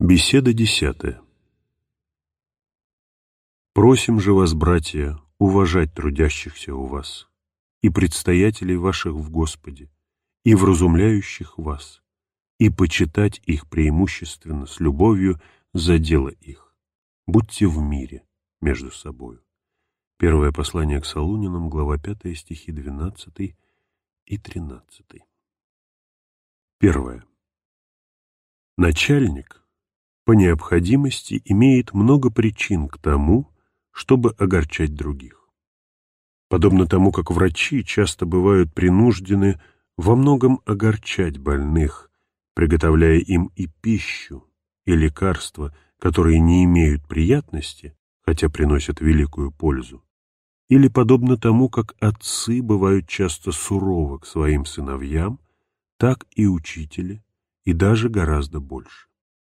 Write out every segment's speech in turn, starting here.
Беседа 10. Просим же вас, братья, уважать трудящихся у вас и предстоятелей ваших в Господе, и вразумляющих вас, и почитать их преимущественно с любовью за дело их. Будьте в мире между собою. Первое послание к Солунянам, глава 5, стихи 12 и 13. Первое. Начальник по необходимости имеет много причин к тому, чтобы огорчать других. Подобно тому, как врачи часто бывают принуждены во многом огорчать больных, приготовляя им и пищу, и лекарства, которые не имеют приятности, хотя приносят великую пользу, или подобно тому, как отцы бывают часто суровы к своим сыновьям, так и учители, и даже гораздо больше.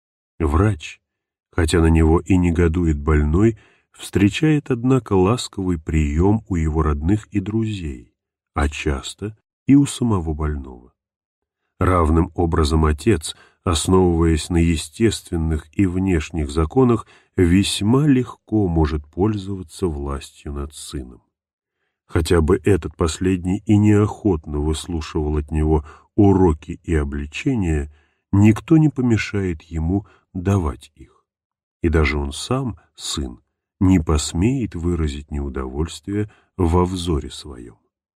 Врач, хотя на него и негодует больной, встречает, однако, ласковый прием у его родных и друзей, а часто и у самого больного. Равным образом отец, основываясь на естественных и внешних законах, весьма легко может пользоваться властью над сыном. Хотя бы этот последний и неохотно выслушивал от него уроки и обличения, никто не помешает ему давать их. И даже он сам, сын, не посмеет выразить неудовольствие во взоре своем.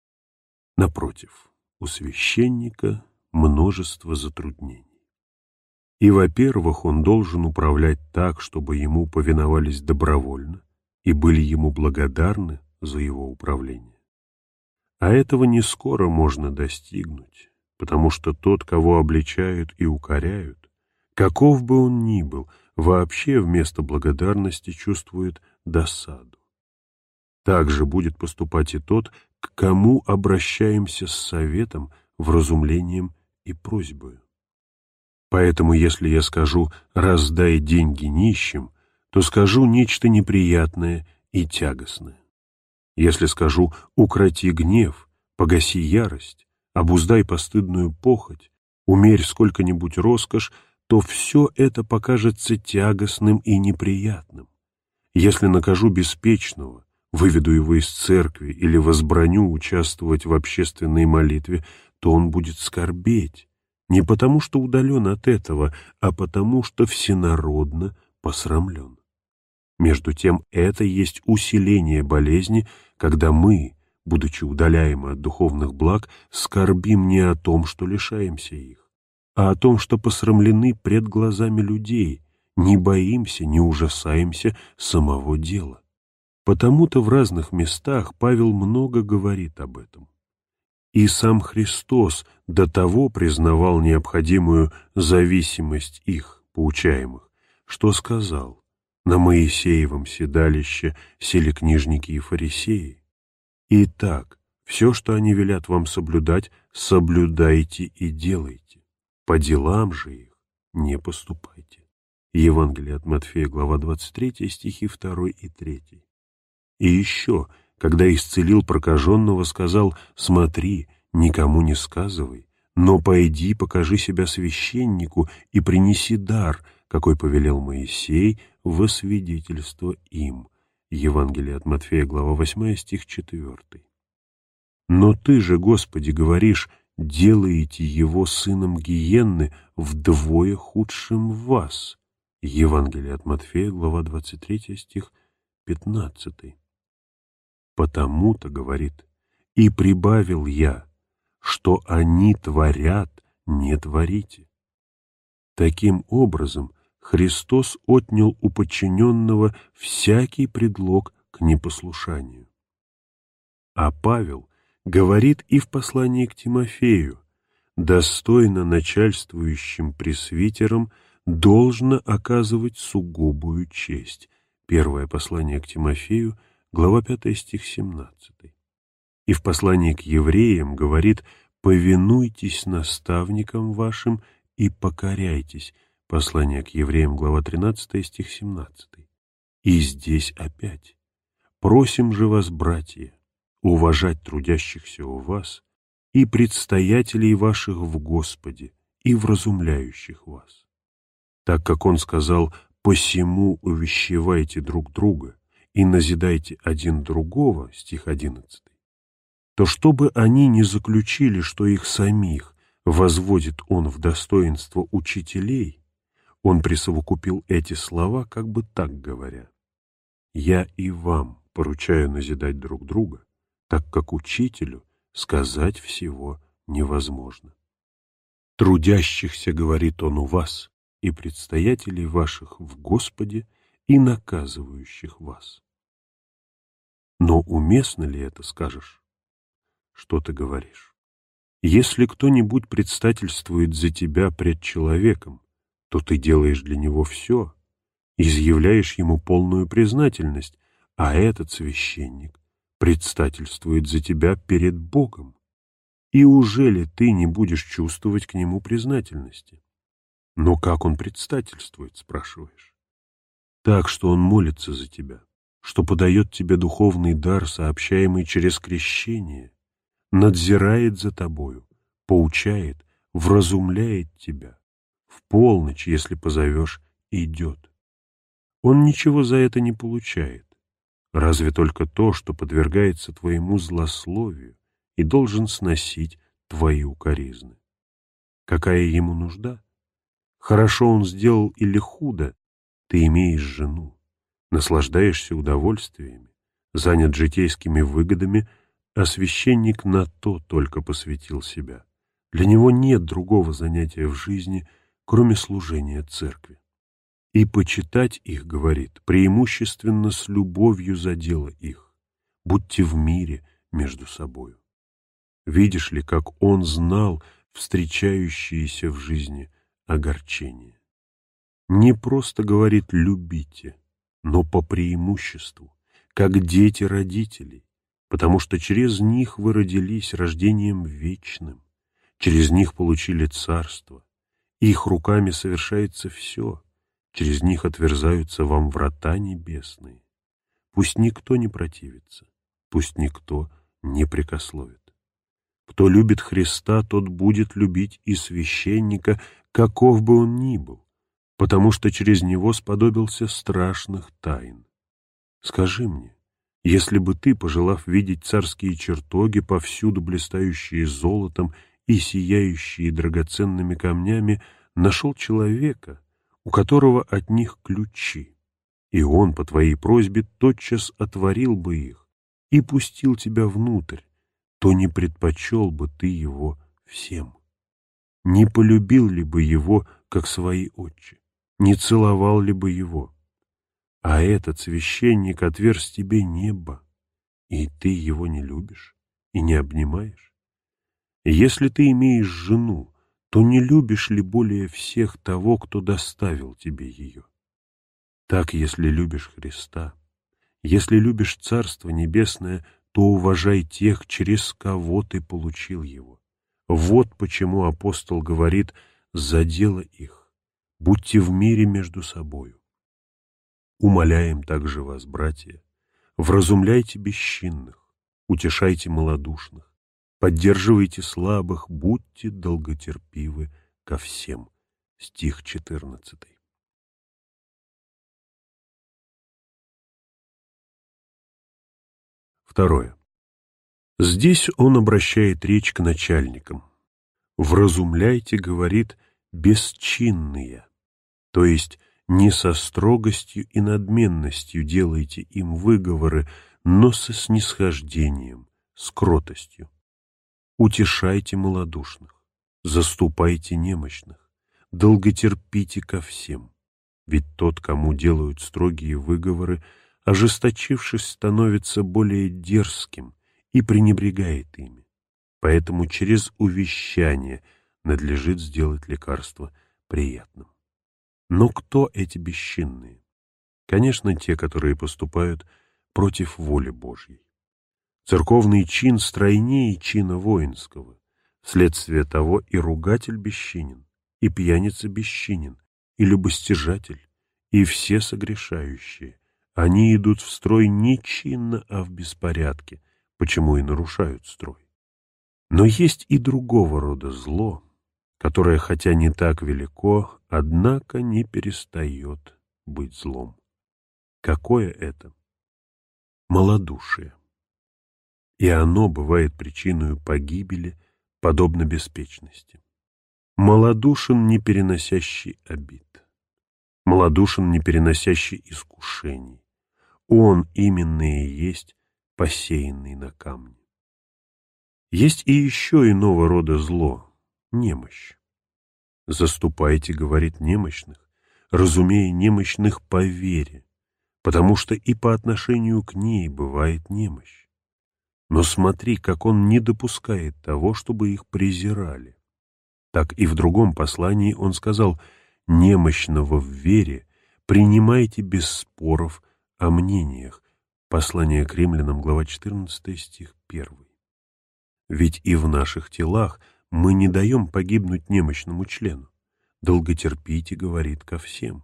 Напротив, у священника множество затруднений. И, во-первых, он должен управлять так, чтобы ему повиновались добровольно и были ему благодарны за его управление. А этого не скоро можно достигнуть, потому что тот, кого обличают и укоряют, каков бы он ни был, вообще вместо благодарности чувствует досаду. Так же будет поступать и тот, к кому обращаемся с советом, вразумлением и просьбой. Поэтому, если я скажу «раздай деньги нищим», то скажу нечто неприятное и тягостное. Если скажу «укроти гнев, погаси ярость, обуздай постыдную похоть, умерь сколько-нибудь роскошь», то все это покажется тягостным и неприятным. Если накажу беспечного, выведу его из церкви или возбраню участвовать в общественной молитве, то он будет скорбеть, не потому что удален от этого, а потому что всенародно посрамлен. Между тем, это есть усиление болезни, когда мы, будучи удаляемы от духовных благ, скорбим не о том, что лишаемся их, а о том, что посрамлены пред глазами людей, не боимся, не ужасаемся самого дела. Потому-то в разных местах Павел много говорит об этом. И сам Христос до того признавал необходимую зависимость их, поучаемых, что сказал: «На Моисеевом седалище сели книжники и фарисеи. Итак, все, что они велят вам соблюдать, соблюдайте и делайте. По делам же их не поступайте». Евангелие от Матфея, глава 23, стихи 2 и 3. И еще, когда исцелил прокаженного, сказал: «Смотри, никому не сказывай, но пойди, покажи себя священнику и принеси дар, какой повелел Моисей, во свидетельство им». Евангелие от Матфея, глава 8, стих 4. «Но ты же, Господи, говоришь, делаете его сыном гиенны, вдвое худшим вас». Евангелие от Матфея, глава 23, стих 15. «Потому-то, — говорит, — и прибавил я, что они творят, не творите». Таким образом, Христос отнял у подчиненного всякий предлог к непослушанию. А Павел говорит и в послании к Тимофею: «Достойно начальствующим пресвитерам должно оказывать сугубую честь». Первое послание к Тимофею, глава 5, стих 17. И в послании к евреям говорит: «Повинуйтесь наставникам вашим и покоряйтесь». Послание к евреям, глава 13, стих 17. И здесь опять: «Просим же вас, братья, уважать трудящихся у вас и предстоятелей ваших в Господе, и вразумляющих вас». так как он сказал: «Посему увещевайте друг друга и назидайте один другого», стих 11, то чтобы они не заключили, что их самих возводит он в достоинство учителей, он присовокупил эти слова, как бы так говоря: «Я и вам поручаю назидать друг друга, так как учителю сказать всего невозможно. Трудящихся, говорит он, у вас, и предстоятелей ваших в Господе, и наказывающих вас». Но уместно ли это, скажешь? Что ты говоришь? Если кто-нибудь предстательствует за тебя пред человеком, то ты делаешь для него все, изъявляешь ему полную признательность, а этот священник предстательствует за тебя перед Богом. И ужели ты не будешь чувствовать к нему признательности? Но как он предстательствует, спрашиваешь? Так, что он молится за тебя, что подает тебе духовный дар, сообщаемый через крещение, надзирает за тобою, поучает, вразумляет тебя, в полночь, если позовешь, идет. Он ничего за это не получает, разве только то, что подвергается твоему злословию и должен сносить твои укоризны. Какая ему нужда? Хорошо он сделал или худо, ты имеешь жену, наслаждаешься удовольствиями, занят житейскими выгодами, а священник на то только посвятил себя. Для него нет другого занятия в жизни, кроме служения церкви. И почитать их, говорит, преимущественно с любовью за дело их. Будьте в мире между собою. Видишь ли, как он знал встречающиеся в жизни огорчения. Не просто говорит «любите», но по преимуществу, как дети родителей, потому что через них вы родились рождением вечным, через них получили царство, их руками совершается все, через них отверзаются вам врата небесные. Пусть никто не противится, пусть никто не прекословит. Кто любит Христа, тот будет любить и священника, каков бы он ни был, потому что через него сподобился страшных тайн. Скажи мне, если бы ты, пожелав видеть царские чертоги, повсюду блистающие золотом и сияющие драгоценными камнями, нашел человека, у которого от них ключи, и он по твоей просьбе тотчас отворил бы их и пустил тебя внутрь, то не предпочел бы ты его всем? Не полюбил ли бы его, как свои отче? Не целовал ли бы его? А этот священник отверз тебе небо, и ты его не любишь и не обнимаешь? Если ты имеешь жену, то не любишь ли более всех того, кто доставил тебе ее? Так, если любишь Христа, если любишь Царство Небесное, то уважай тех, через кого ты получил его. Вот почему апостол говорит: «За дело их будьте в мире между собою». Умоляем также вас, братья, вразумляйте бесчинных, утешайте малодушных, поддерживайте слабых, будьте долготерпивы ко всем. Стих 14. Второе. Здесь он обращает речь к начальникам. «Вразумляйте, — говорит, — бесчинные», то есть не со строгостью и надменностью делайте им выговоры, но со снисхождением, с кротостью. Утешайте малодушных, заступайте немощных, долготерпите ко всем. Ведь тот, кому делают строгие выговоры, ожесточившись, становится более дерзким и пренебрегает ими. Поэтому через увещание надлежит сделать лекарство приятным. Но кто эти бесчинные? Конечно, те, которые поступают против воли Божьей. Церковный чин стройнее чина воинского. Вследствие того и ругатель бесчинен, и пьяница бесчинен, и любостяжатель, и все согрешающие. Они идут в строй не чинно, а в беспорядке, почему и нарушают строй. Но есть и другого рода зло, которое, хотя не так велико, однако не перестает быть злом. Какое это? Малодушие. И оно бывает причиной погибели, подобно беспечности. Малодушен, не переносящий обид. Малодушен, не переносящий искушений. Он именно и есть посеянный на камне. Есть и еще иного рода зло — немощь. «Заступайте, — говорит, — немощных, разумея немощных по вере, потому что и по отношению к ней бывает немощь. Но смотри, как он не допускает того, чтобы их презирали». Так и в другом послании он сказал: «Немощного в вере принимайте без споров о мнениях». Послание к римлянам, глава 14, стих 1. Ведь и в наших телах мы не даем погибнуть немощному члену. Долготерпите, говорит, ко всем.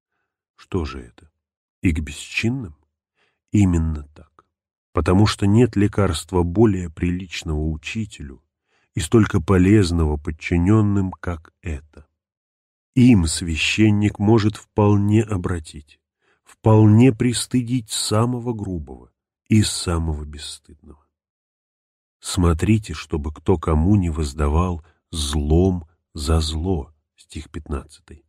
Что же это? И к бесчинным? Именно так. Потому что нет лекарства более приличного учителю и столько полезного подчиненным, как это. Им священник может вполне обратить, вполне пристыдить самого грубого и самого бесстыдного. Смотрите, чтобы кто кому не воздавал злом за зло. Стих 15.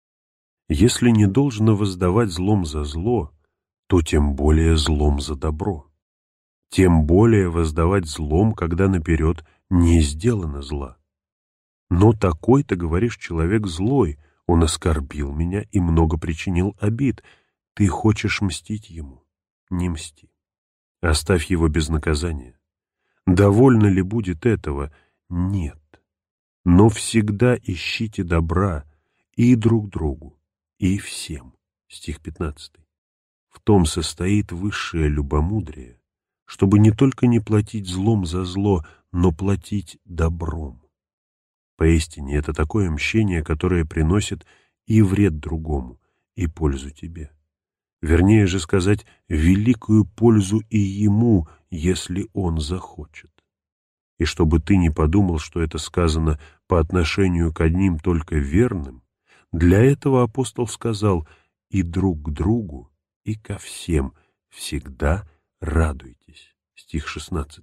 Если не должно воздавать злом за зло, то тем более злом за добро. Тем более воздавать злом, когда наперед не сделано зла. Но такой-то, говоришь, человек злой, он оскорбил меня и много причинил обид. Ты хочешь мстить ему? Не мсти. Оставь его без наказания. Довольно ли будет этого? Нет. Но всегда ищите добра и друг другу, и всем. Стих 15. В том состоит высшее любомудрие, чтобы не только не платить злом за зло, но платить добром. Поистине, это такое мщение, которое приносит и вред другому, и пользу тебе. Вернее же сказать, великую пользу и ему, если он захочет. И чтобы ты не подумал, что это сказано по отношению к одним только верным, для этого апостол сказал: и друг к другу, и ко всем всегда радуйтесь. Стих 16.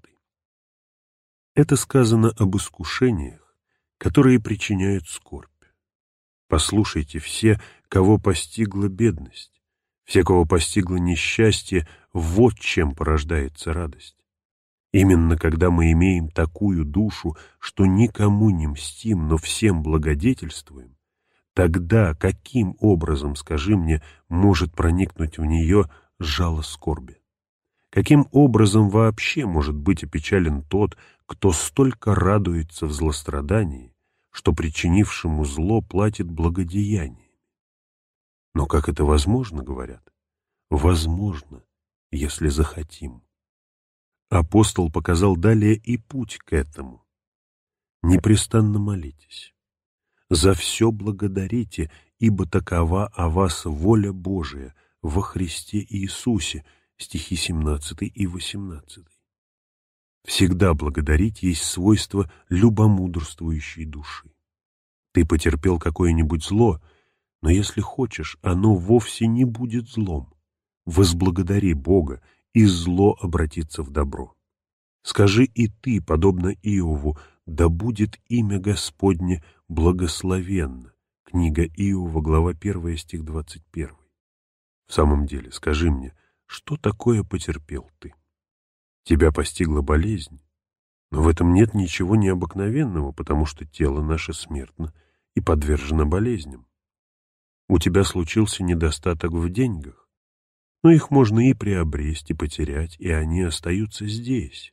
Это сказано об искушениях, которые причиняют скорбь. Послушайте, все, кого постигла бедность, все, кого постигло несчастье, вот чем порождается радость. Именно когда мы имеем такую душу, что никому не мстим, но всем благодетельствуем, тогда каким образом, скажи мне, может проникнуть в нее жало скорби? Каким образом вообще может быть опечален тот, кто столько радуется в злострадании, что причинившему зло платит благодеяниями? Но как это возможно, говорят? Возможно, если захотим. Апостол показал далее и путь к этому. Непрестанно молитесь. За все благодарите, ибо такова о вас воля Божия во Христе Иисусе. Стихи 17 и 18. Всегда благодарить есть свойство любомудрствующей души. Ты потерпел какое-нибудь зло, но если хочешь, оно вовсе не будет злом. Возблагодари Бога, и зло обратится в добро. Скажи и ты, подобно Иову: да будет имя Господне благословенно. Книга Иова, глава 1, стих 21. В самом деле, скажи мне, что такое потерпел ты? Тебя постигла болезнь, но в этом нет ничего необыкновенного, потому что тело наше смертно и подвержено болезням. У тебя случился недостаток в деньгах, но их можно и приобрести, и потерять, и они остаются здесь.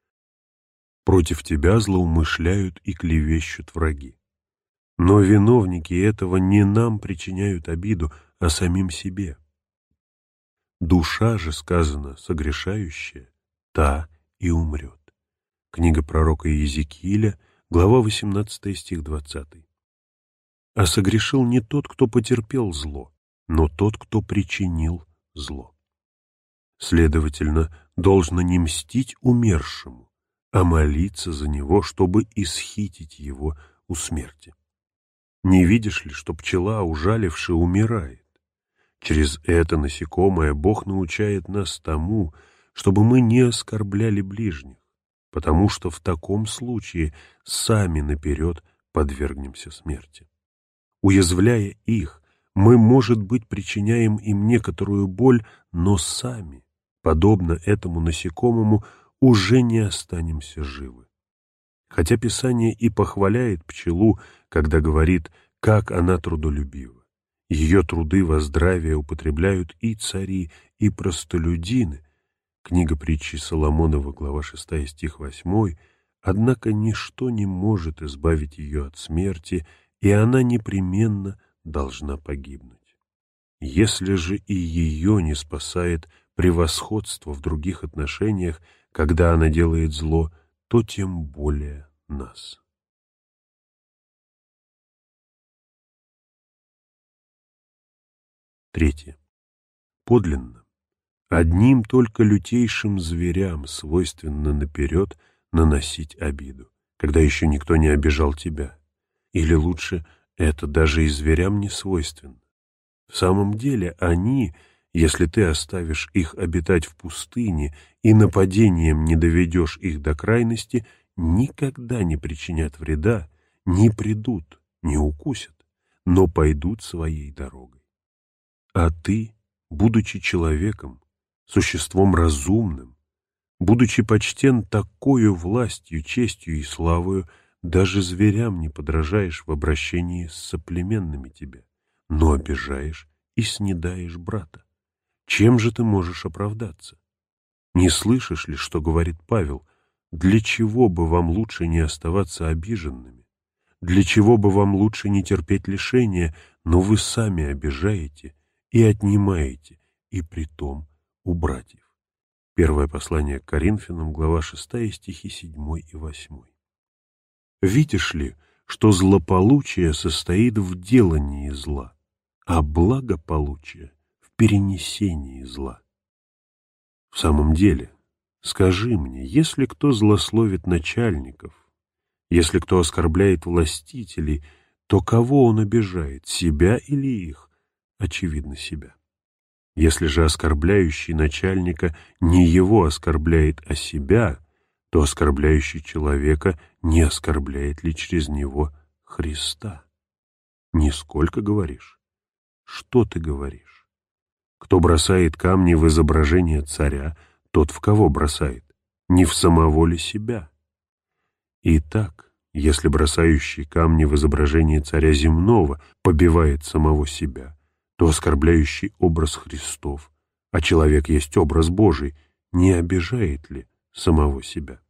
Против тебя злоумышляют и клевещут враги. Но виновники этого не нам причиняют обиду, а самим себе. Душа же, сказано, согрешающая, та и умрет. Книга пророка Иезекииля, глава 18, стих 20. А согрешил не тот, кто потерпел зло, но тот, кто причинил зло. Следовательно, должно не мстить умершему, а молиться за него, чтобы исхитить его у смерти. Не видишь ли, что пчела, ужаливши, умирает? Через это насекомое Бог научает нас тому, чтобы мы не оскорбляли ближних, потому что в таком случае сами наперед подвергнемся смерти. Уязвляя их, мы, может быть, причиняем им некоторую боль, но сами, подобно этому насекомому, уже не останемся живы. Хотя Писание и похваляет пчелу, когда говорит, как она трудолюбива. Ее труды во здравие употребляют и цари, и простолюдины. Книга притчи Соломонова, глава 6, стих 8. Однако ничто не может избавить ее от смерти, и она непременно должна погибнуть. Если же и ее не спасает превосходство в других отношениях, когда она делает зло, то тем более нас. Третье. Подлинно. Одним только лютейшим зверям свойственно наперед наносить обиду, когда еще никто не обижал тебя. Или лучше, это даже и зверям не свойственно. В самом деле они, если ты оставишь их обитать в пустыне и нападением не доведешь их до крайности, никогда не причинят вреда, не придут, не укусят, но пойдут своей дорогой. А ты, будучи человеком, существом разумным, будучи почтен такою властью, честью и славою, даже зверям не подражаешь в обращении с соплеменными тебе, но обижаешь и снедаешь брата. Чем же ты можешь оправдаться? Не слышишь ли, что говорит Павел? Для чего бы вам лучше не оставаться обиженными? Для чего бы вам лучше не терпеть лишения, но вы сами обижаете и отнимаете, и притом у братьев. Первое послание к Коринфянам, глава 6, стихи 7 и 8. Видишь ли, что злополучие состоит в делании зла, а благополучие в перенесении зла? В самом деле, скажи мне, если кто злословит начальников, если кто оскорбляет властителей, то кого он обижает, себя или их? Очевидно, себя. Если же оскорбляющий начальника не его оскорбляет, а себя, то оскорбляющий человека не оскорбляет ли через него Христа? Нисколько говоришь? Что ты говоришь? Кто бросает камни в изображение царя, тот в кого бросает? Не в самого ли себя? Итак, если бросающий камни в изображение царя земного побивает самого себя, то оскорбляющий образ Христов, а человек есть образ Божий, не обижает ли самого себя?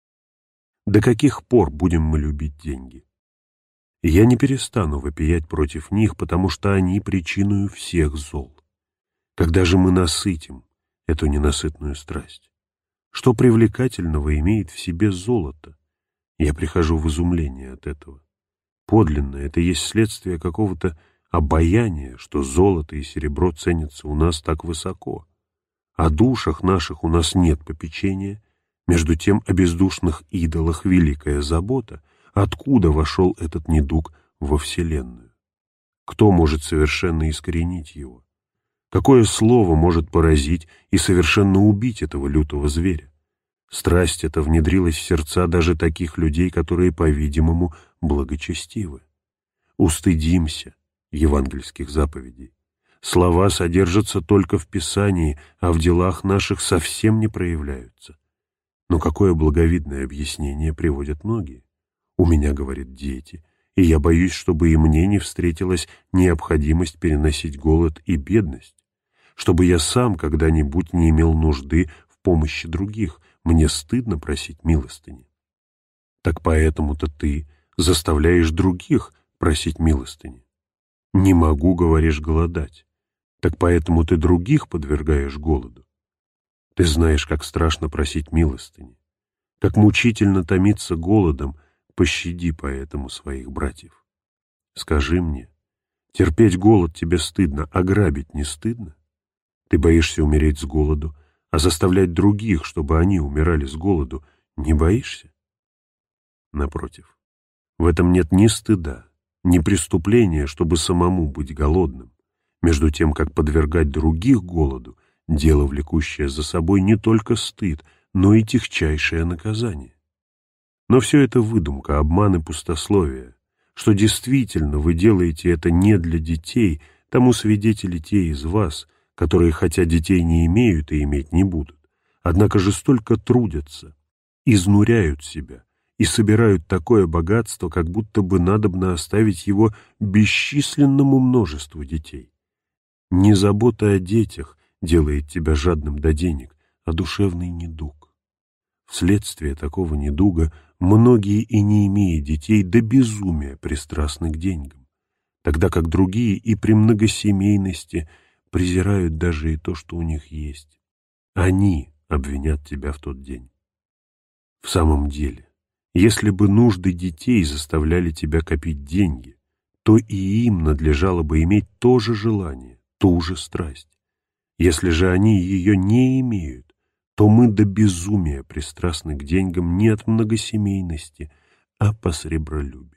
До каких пор будем мы любить деньги? Я не перестану вопиять против них, потому что они причиною всех зол. Когда же мы насытим эту ненасытную страсть? Что привлекательного имеет в себе золото? Я прихожу в изумление от этого. Подлинно это есть следствие какого-то обаяние, что золото и серебро ценятся у нас так высоко. О душах наших у нас нет попечения, между тем о бездушных идолах великая забота. Откуда вошел этот недуг во вселенную? Кто может совершенно искоренить его? Какое слово может поразить и совершенно убить этого лютого зверя? Страсть эта внедрилась в сердца даже таких людей, которые, по-видимому, благочестивы. Устыдимся евангельских заповедей. Слова содержатся только в Писании, а в делах наших совсем не проявляются. Но какое благовидное объяснение приводят многие. У меня, говорят, дети, и я боюсь, чтобы и мне не встретилась необходимость переносить голод и бедность, чтобы я сам когда-нибудь не имел нужды в помощи других, мне стыдно просить милостыни. Так поэтому-то ты заставляешь других просить милостыни. Не могу, говоришь, голодать. Так поэтому ты других подвергаешь голоду. Ты знаешь, как страшно просить милостыни, как мучительно томиться голодом, пощади поэтому своих братьев. Скажи мне, терпеть голод тебе стыдно, а грабить не стыдно? Ты боишься умереть с голоду, а заставлять других, чтобы они умирали с голоду, не боишься? Напротив, В этом нет ни стыда, ни преступления, чтобы самому быть голодным, между тем, как подвергать других голоду – дело, влекущее за собой не только стыд, но и тягчайшее наказание. Но все это выдумка, обман и пустословие. Что действительно вы делаете это не для детей, тому свидетели те из вас, которые хотя детей не имеют и иметь не будут, однако же столько трудятся, изнуряют себя и собирают такое богатство, как будто бы надобно оставить его бесчисленному множеству детей. Не забота о детях делает тебя жадным до денег, а душевный недуг. Вследствие такого недуга многие, и не имея детей, до безумия пристрастны к деньгам, тогда как другие и при многосемейности презирают даже и то, что у них есть. Они обвинят тебя в тот день. В самом деле, если бы нужды детей заставляли тебя копить деньги, то и им надлежало бы иметь то же желание, ту же страсть. Если же они ее не имеют, то мы до безумия пристрастны к деньгам не от многосемейности, а по сребролюбию.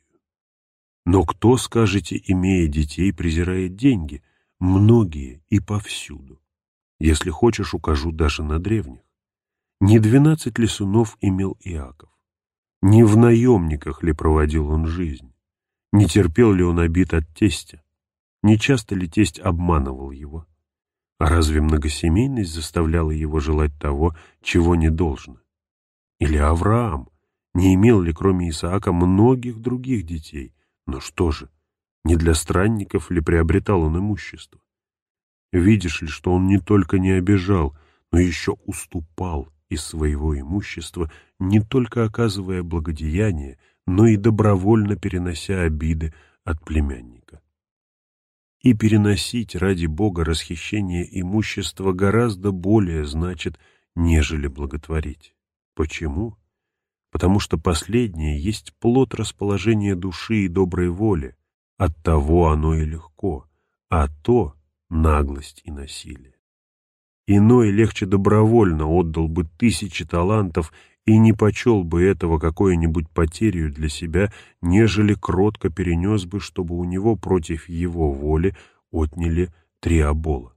Но кто, скажете, имея детей, презирает деньги? Многие и повсюду. Если хочешь, укажу даже на древних. Не 12 ли сынов имел Иаков? Не в наемниках ли проводил он жизнь? Не терпел ли он обид от тестя? Не часто ли тесть обманывал его? А разве многосемейность заставляла его желать того, чего не должно? Или Авраам не имел ли, кроме Исаака, многих других детей? Но что же, не для странников ли приобретал он имущество? Видишь ли, что он не только не обижал, но еще уступал из своего имущества, не только оказывая благодеяние, но и добровольно перенося обиды от племянника. И переносить ради Бога расхищение имущества гораздо более значит, нежели благотворить. Почему? Потому что последнее есть плод расположения души и доброй воли, оттого оно и легко, а то — наглость и насилие. Иной легче добровольно отдал бы 1000 талантов и не почел бы этого какой-нибудь потерю для себя, нежели кротко перенес бы, чтобы у него против его воли отняли 3 обола.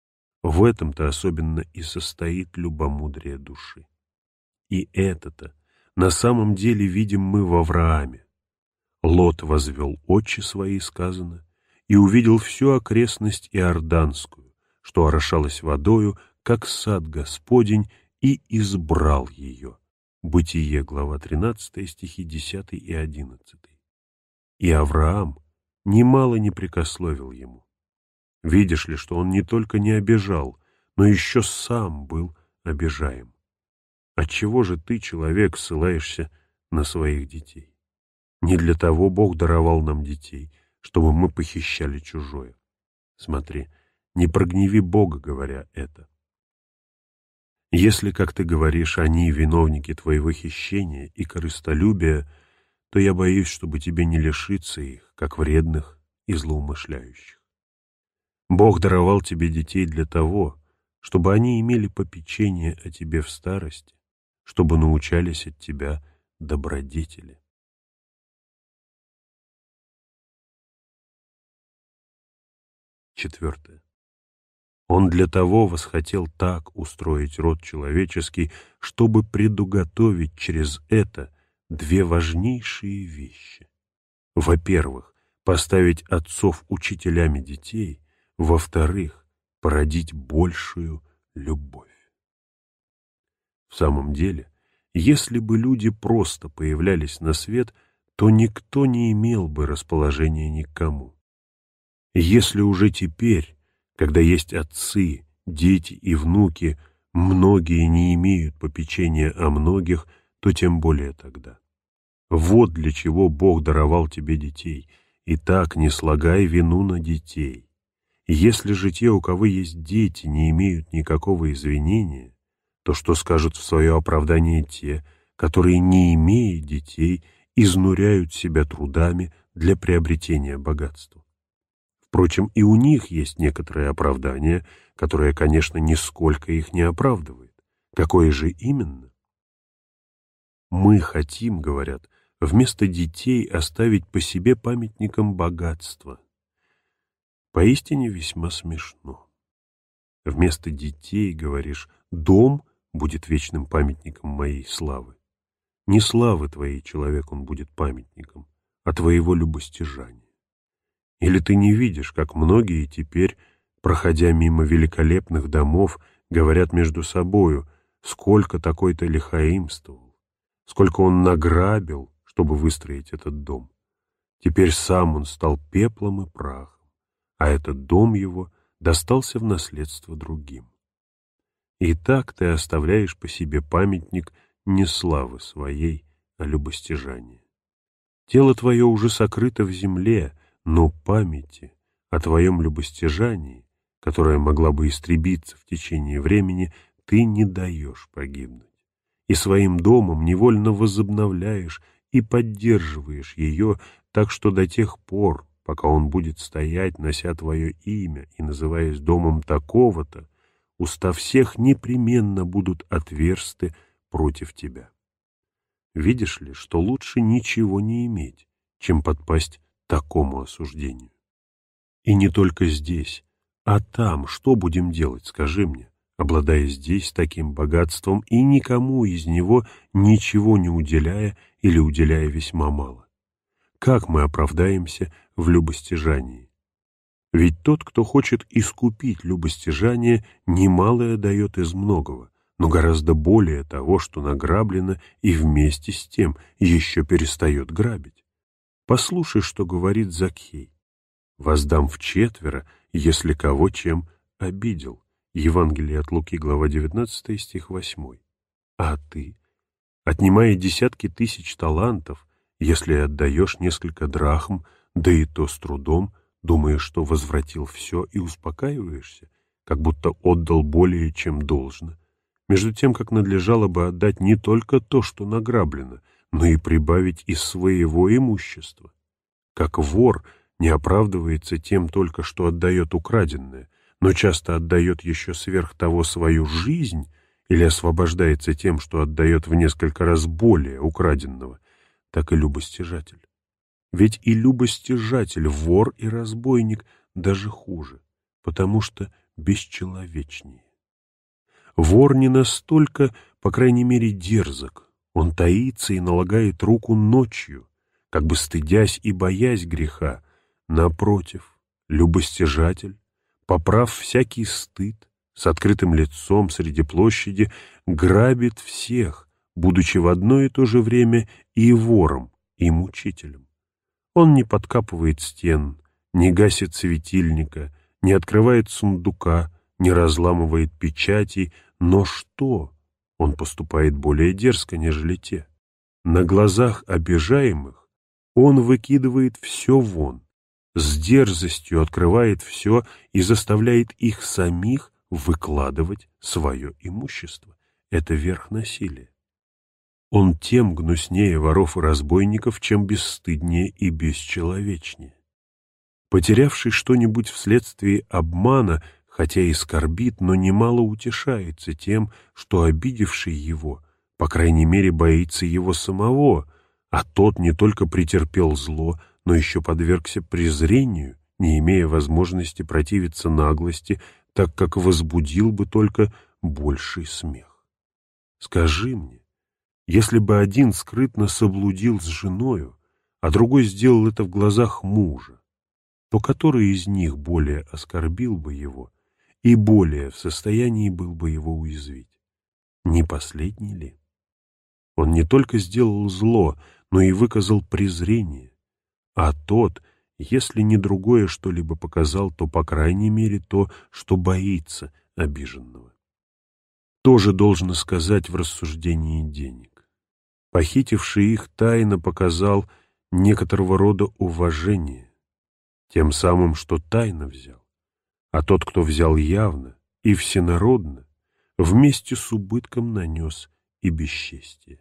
В этом-то особенно и состоит любомудрие души. И это-то на самом деле видим мы в Аврааме. Лот возвел очи свои, сказано, и увидел всю окрестность Иорданскую, что орошалась водою, как сад Господень, и избрал ее. Бытие, глава 13, стихи 10 и 11. И Авраам немало не прекословил ему. Видишь ли, что он не только не обижал, но еще сам был обижаем. Отчего же ты, человек, ссылаешься на своих детей? Не для того Бог даровал нам детей, чтобы мы похищали чужое. Смотри, не прогневи Бога, говоря это. Если, как ты говоришь, они виновники твоего хищения и корыстолюбия, то я боюсь, чтобы тебе не лишиться их, как вредных и злоумышляющих. Бог даровал тебе детей для того, чтобы они имели попечение о тебе в старости, чтобы научались от тебя добродетели. Четвертое. Он для того восхотел так устроить род человеческий, чтобы предуготовить через это 2 важнейшие вещи. Во-первых, поставить отцов учителями детей, во-вторых, породить большую любовь. В самом деле, если бы люди просто появлялись на свет, то никто не имел бы расположения ни к кому. Если уже теперь, когда есть отцы, дети и внуки, многие не имеют попечения о многих, то тем более тогда. Вот для чего Бог даровал тебе детей. Итак, не слагай вину на детей. Если же те, у кого есть дети, не имеют никакого извинения, то что скажут в свое оправдание те, которые, не имея детей, изнуряют себя трудами для приобретения богатства? Впрочем, и у них есть некоторое оправдание, которое, конечно, нисколько их не оправдывает. Какое же именно? Мы хотим, говорят, вместо детей оставить по себе памятником богатства. Поистине весьма смешно. Вместо детей, говоришь, дом будет вечным памятником моей славы. Не славы твоей человек он будет памятником, а твоего любостяжания. Или ты не видишь, как многие теперь, проходя мимо великолепных домов, говорят между собою, сколько такой-то лихаимствовал, сколько он награбил, чтобы выстроить этот дом. Теперь сам он стал пеплом и прахом, а этот дом его достался в наследство другим. И так ты оставляешь по себе памятник не славы своей, а любостяжания. Тело твое уже сокрыто в земле, но памяти о твоем любостяжании, которая могла бы истребиться в течение времени, ты не даешь погибнуть. И своим домом невольно возобновляешь и поддерживаешь ее, так что до тех пор, пока он будет стоять, нося твое имя и называясь домом такого-то, уста всех непременно будут отверсты против тебя. Видишь ли, что лучше ничего не иметь, чем подпасть такому осуждению. И не только здесь, а там что будем делать, скажи мне, обладая здесь таким богатством и никому из него ничего не уделяя или уделяя весьма мало? Как мы оправдаемся в любостяжании? Ведь тот, кто хочет искупить любостяжание, немалое дает из многого, но гораздо более того, что награблено, и вместе с тем еще перестает грабить. Послушай, что говорит Закхей. «Воздам вчетверо, если кого чем обидел». Евангелие от Луки, глава 19, стих 8. А ты, отнимая десятки тысяч талантов, если отдаешь несколько драхм, да и то с трудом, думаешь, что возвратил все и успокаиваешься, как будто отдал более, чем должно, между тем, как надлежало бы отдать не только то, что награблено, но и прибавить из своего имущества. Как вор не оправдывается тем только, что отдает украденное, но часто отдает еще сверх того свою жизнь или освобождается тем, что отдает в несколько раз более украденного, так и любостяжатель. Ведь и любостяжатель, вор и разбойник даже хуже, потому что бесчеловечнее. Вор не настолько, по крайней мере, дерзок, он таится и налагает руку ночью, как бы стыдясь и боясь греха. Напротив, любостяжатель, поправ всякий стыд, с открытым лицом среди площади, грабит всех, будучи в одно и то же время и вором, и мучителем. Он не подкапывает стен, не гасит светильника, не открывает сундука, не разламывает печатей, но что? Он поступает более дерзко, нежели те. На глазах обижаемых он выкидывает все вон, с дерзостью открывает все и заставляет их самих выкладывать свое имущество. Это верх насилия. Он тем гнуснее воров и разбойников, чем бесстыднее и бесчеловечнее. Потерявший что-нибудь вследствие обмана, хотя и скорбит, но немало утешается тем, что обидевший его, по крайней мере, боится его самого, а тот не только претерпел зло, но еще подвергся презрению, не имея возможности противиться наглости, так как возбудил бы только больший смех. Скажи мне, если бы один скрытно соблудил с женою, а другой сделал это в глазах мужа, то который из них более оскорбил бы его и более в состоянии был бы его уязвить? Не последний ли? Он не только сделал зло, но и выказал презрение, а тот, если не другое что-либо показал, то, по крайней мере, то, что боится обиженного. Тоже должно сказать в рассуждении денег. Похитивший их тайно показал некоторого рода уважение, тем самым, что тайно взял, а тот, кто взял явно и всенародно, вместе с убытком нанес и бесчестие.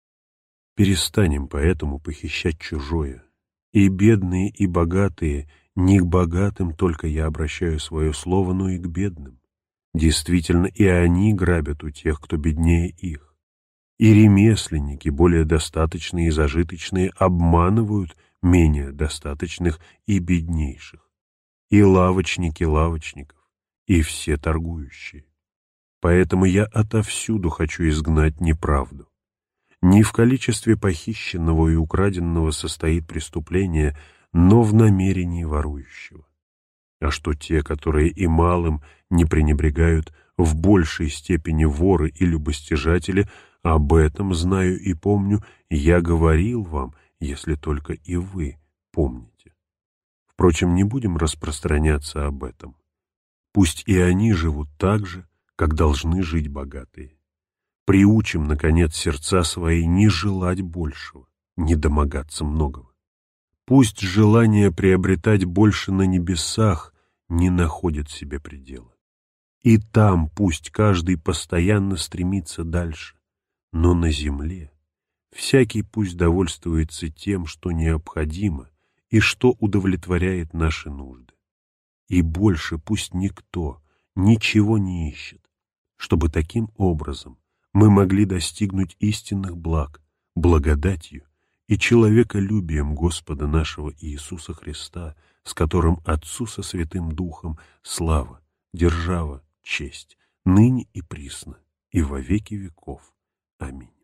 Перестанем поэтому похищать чужое. И бедные, и богатые, не к богатым только я обращаю свое слово, но и к бедным. Действительно, и они грабят у тех, кто беднее их. И ремесленники, более достаточные и зажиточные, обманывают менее достаточных и беднейших, и лавочники лавочников, и все торгующие. Поэтому я отовсюду хочу изгнать неправду. Не в количестве похищенного и украденного состоит преступление, но в намерении ворующего. А что те, которые и малым не пренебрегают, в большей степени воры и любостяжатели, об этом знаю и помню, я говорил вам, если только и вы помните. Впрочем, не будем распространяться об этом. Пусть и они живут так же, как должны жить богатые. Приучим, наконец, сердца свои не желать большего, не домогаться многого. Пусть желание приобретать больше на небесах не находит себе предела. И там пусть каждый постоянно стремится дальше, но на земле всякий пусть довольствуется тем, что необходимо и что удовлетворяет наши нужды. И больше пусть никто ничего не ищет, чтобы таким образом мы могли достигнуть истинных благ благодатью и человеколюбием Господа нашего Иисуса Христа, с которым Отцу со Святым Духом слава, держава, честь, ныне и присно, и во веки веков. Аминь.